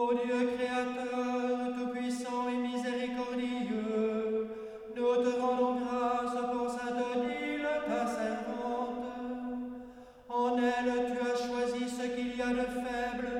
Dieu créateur, tout-puissant et miséricordieux, nous te rendons grâce pour sainte Odile, ta servante. En elle, tu as choisi ce qu'il y a de faible